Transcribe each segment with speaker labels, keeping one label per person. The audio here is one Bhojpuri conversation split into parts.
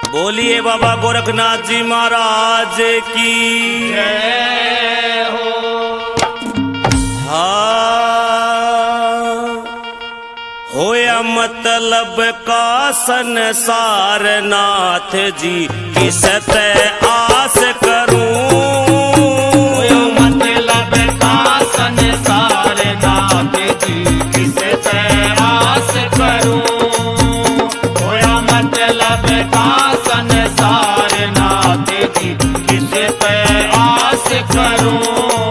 Speaker 1: बोलिए बाबा गोरखनाथ जी महाराज की
Speaker 2: जय हो।
Speaker 1: हाँ होया मतलब का संसार नाथ जी किस ते आस करूं।
Speaker 2: होया मतलब का संसार नाथ जी किस ते आस करूं। होया मतलब का संसार नाथ जी किस पे आस करूं।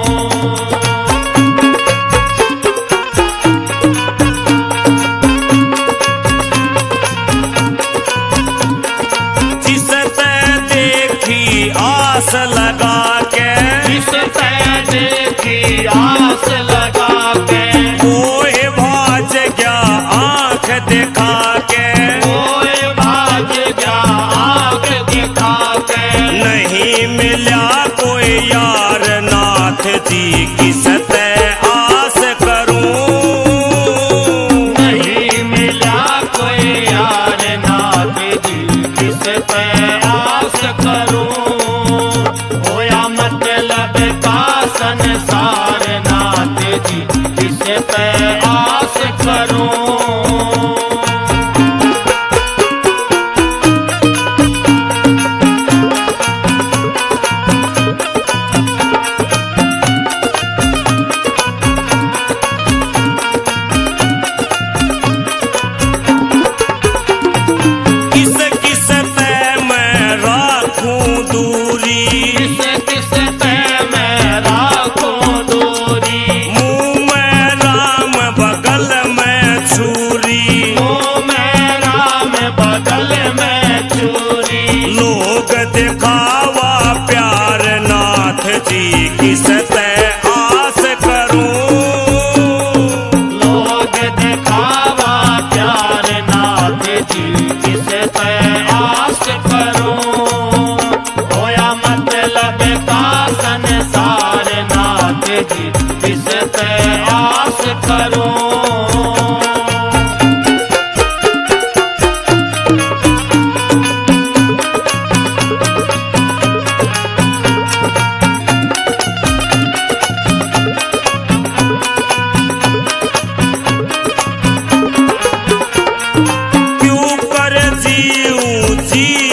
Speaker 1: जिस ते देखी आस लगा के,
Speaker 2: जिस पे देखी आस लगा के,
Speaker 1: कोई भाज गया आंख दिखा के,
Speaker 2: कोई भाग गया आँख दिखा के।
Speaker 1: नहीं मिला कोई यार नाथ जी किस ते आस करूं।
Speaker 2: नहीं मिला कोई यार नाथ जी किस पे आस करूं। होया मतलब का संसार नाथ जी किस पे आस करूं।
Speaker 1: किस किस ते मैं राखूं दूरी,
Speaker 2: किस पे मैं राखूं दूरी।
Speaker 1: मुंह में राम बगल में छुरी,
Speaker 2: मुँह में राम बगल में चूरी।
Speaker 1: लोग दिखावा प्यार नाथ जी किस ते आस करूं।
Speaker 2: लोग दिखावा प्यार नाथ जी किस पे आस करूं। होया मतलब का संसार नाथ जी किस पे आस करूं।
Speaker 1: क्यों कर जीऊं जी